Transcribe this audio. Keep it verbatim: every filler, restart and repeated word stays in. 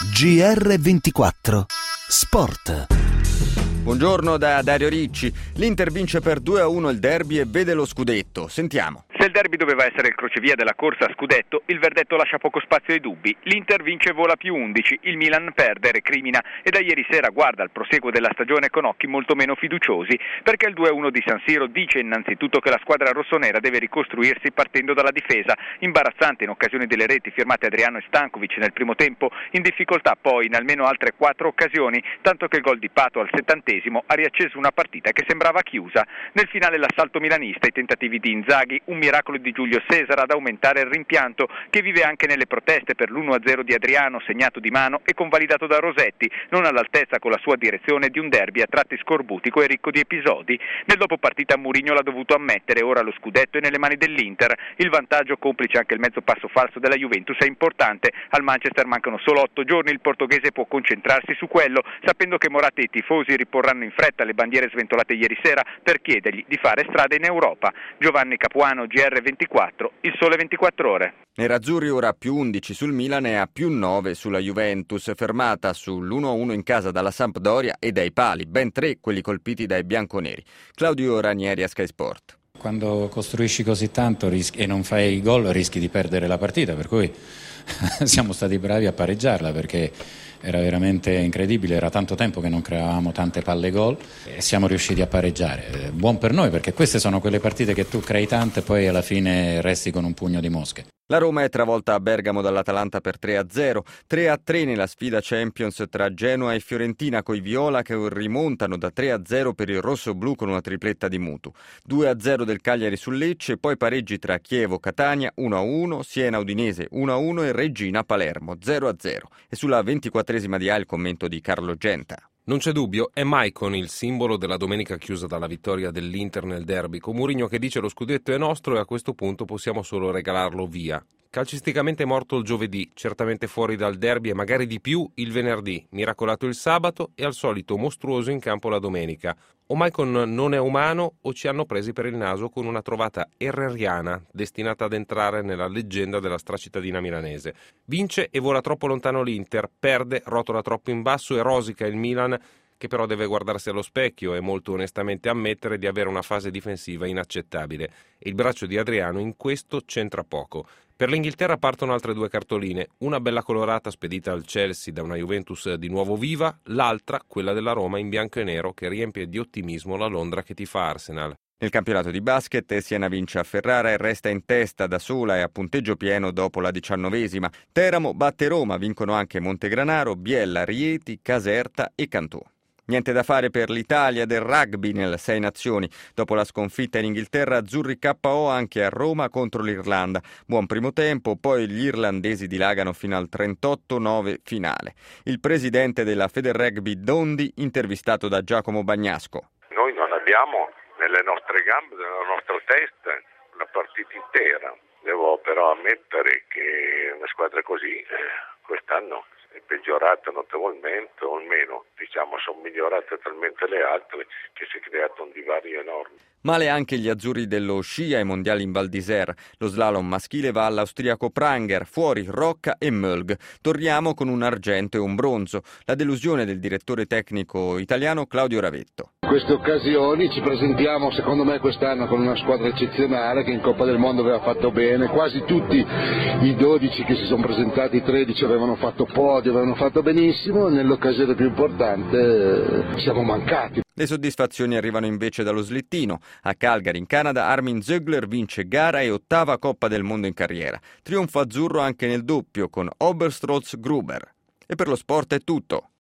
G R ventiquattro Sport. Buongiorno da Dario Ricci. L'Inter vince per due a uno il derby e vede lo scudetto. Sentiamo. Se il derby doveva essere il crocevia della corsa a scudetto, il verdetto lascia poco spazio ai dubbi. L'Inter vince e vola più undici, il Milan perde, recrimina e da ieri sera guarda al proseguo della stagione con occhi molto meno fiduciosi, perché il due a uno di San Siro dice innanzitutto che la squadra rossonera deve ricostruirsi partendo dalla difesa, imbarazzante in occasione delle reti firmate Adriano e Stankovic nel primo tempo, in difficoltà poi in almeno altre quattro occasioni, tanto che il gol di Pato al settantesimo ha riacceso una partita che sembrava chiusa. Nel finale l'assalto milanista, i tentativi di Inzaghi, un miracolo di Giulio Cesar ad aumentare il rimpianto, che vive anche nelle proteste per l'uno a zero di Adriano, segnato di mano e convalidato da Rosetti, non all'altezza con la sua direzione di un derby a tratti scorbutico e ricco di episodi. Nel dopopartita Mourinho l'ha dovuto ammettere, ora lo scudetto è nelle mani dell'Inter. Il vantaggio, complice anche il mezzo passo falso della Juventus, è importante. Al Manchester mancano solo otto giorni, il portoghese può concentrarsi su quello, sapendo che Morata e i tifosi riporranno in fretta le bandiere sventolate ieri sera per chiedergli di fare strada in Europa. Giovanni Capuano, G R ventiquattro, il Sole ventiquattro Ore. Nerazzurri ora a più undici sul Milan e a più nove sulla Juventus, fermata sull'uno a uno in casa dalla Sampdoria e dai pali, ben tre quelli colpiti dai bianconeri. Claudio Ranieri a Sky Sport. Quando costruisci così tanto rischi, e non fai il gol rischi di perdere la partita, per cui siamo stati bravi a pareggiarla perché era veramente incredibile, era tanto tempo che non creavamo tante palle gol e siamo riusciti a pareggiare. Buon per noi perché queste sono quelle partite che tu crei tante e poi alla fine resti con un pugno di mosche. La Roma è travolta a Bergamo dall'Atalanta per tre a zero, tre a tre nella sfida Champions tra Genoa e Fiorentina coi viola che rimontano da tre a zero per il rosso-blu con una tripletta di Mutu, due a zero del Cagliari sul Lecce, poi pareggi tra Chievo Catania uno a uno, Siena Udinese uno a uno e Reggina Palermo zero a zero. E sulla ventiquattresima di A il commento di Carlo Genta. Non c'è dubbio, è Maicon il simbolo della domenica chiusa dalla vittoria dell'Inter nel derby, con Mourinho che dice lo scudetto è nostro e a questo punto possiamo solo regalarlo via. Calcisticamente morto il giovedì, certamente fuori dal derby e magari di più il venerdì, miracolato il sabato e al solito mostruoso in campo la domenica. O Maicon non è umano o ci hanno presi per il naso con una trovata herreriana destinata ad entrare nella leggenda della stracittadina milanese. Vince e vola troppo lontano l'Inter, perde, rotola troppo in basso e rosica il Milan, che però deve guardarsi allo specchio e molto onestamente ammettere di avere una fase difensiva inaccettabile. E il braccio di Adriano in questo c'entra poco. Per l'Inghilterra partono altre due cartoline, una bella colorata spedita al Chelsea da una Juventus di nuovo viva, l'altra quella della Roma in bianco e nero che riempie di ottimismo la Londra che tifa Arsenal. Nel campionato di basket Siena vince a Ferrara e resta in testa da sola e a punteggio pieno dopo la diciannovesima. Teramo batte Roma, vincono anche Montegranaro, Biella, Rieti, Caserta e Cantù. Niente da fare per l'Italia del rugby nelle sei nazioni. Dopo la sconfitta in Inghilterra, azzurri K O anche a Roma contro l'Irlanda. Buon primo tempo, poi gli irlandesi dilagano fino al trentotto nove finale. Il presidente della Federrugby Dondi, intervistato da Giacomo Bagnasco. Noi non abbiamo nelle nostre gambe, nella nostra testa, una partita intera. Devo però ammettere che una squadra così eh, quest'anno è peggiorata notevolmente, o almeno diciamo sono migliorate talmente le altre che si è creato un divario enorme. Male anche gli azzurri dello sci ai mondiali in Val d'Isère. Lo slalom maschile va all'austriaco Pranger, fuori Rocca e Mölg. Torniamo con un argento e un bronzo. La delusione del direttore tecnico italiano Claudio Ravetto. In queste occasioni ci presentiamo secondo me quest'anno con una squadra eccezionale che in Coppa del Mondo aveva fatto bene, quasi tutti i dodici che si sono presentati, i tredici avevano fatto podio, avevano fatto benissimo, nell'occasione più importante eh, siamo mancati. Le soddisfazioni arrivano invece dallo slittino. A Calgary, in Canada, Armin Zögler vince gara e ottava Coppa del Mondo in carriera. Trionfo azzurro anche nel doppio con Oberstolz Gruber. E per lo sport è tutto.